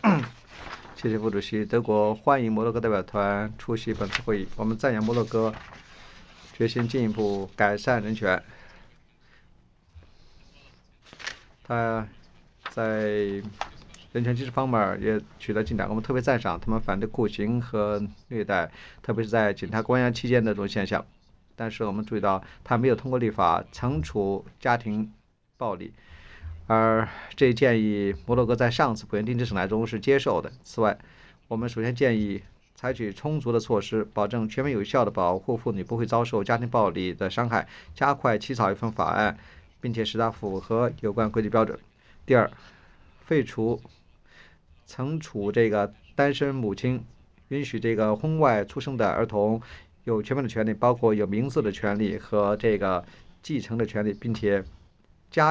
谢谢副主席。德国欢迎摩洛哥代表团出席本次会议。我们赞扬摩洛哥决心进一步改善人权。他在人权机制方面也取得进展，我们特别赞赏他们反对酷刑和虐待，特别是在警察关押期间的这种现象。但是我们注意到，他没有通过立法惩处家庭暴力，而这一建议摩洛哥在上次普遍定期审裁中是接受的。此外，我们首先建议采取充足的措施，保证全面有效的保护妇女不会遭受家庭暴力的伤害，加快起草一份法案，并且使它符合有关规矩标准。第二，废除惩处这个单身母亲，允许这个婚外出生的儿童有全面的权利，包括有名字的权利和这个继承的权利，并且